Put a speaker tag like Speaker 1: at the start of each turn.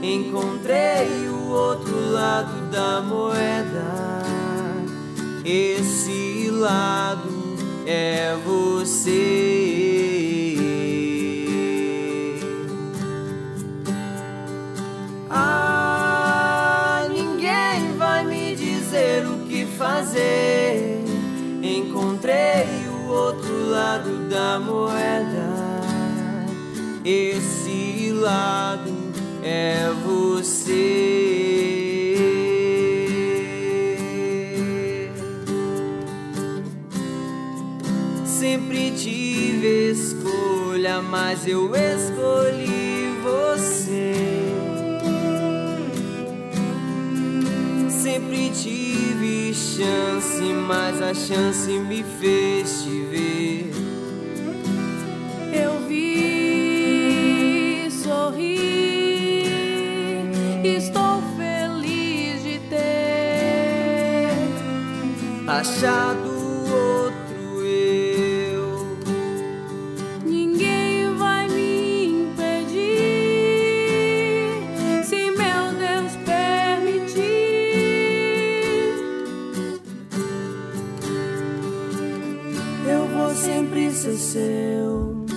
Speaker 1: encontrei o outro lado da moeda. Esse lado é você. Ah, ninguém vai me dizer o que fazer. Encontrei o outro lado da moeda. Esse lado é você. Sempre tive escolha, mas eu escolhi você. Sempre tive chance, mas a chance me fez te ver.
Speaker 2: Eu vi, sorri, estou feliz de ter
Speaker 1: achado outro eu.
Speaker 2: Ninguém vai me impedir, se meu Deus permitir.
Speaker 1: Eu vou sempre ser seu.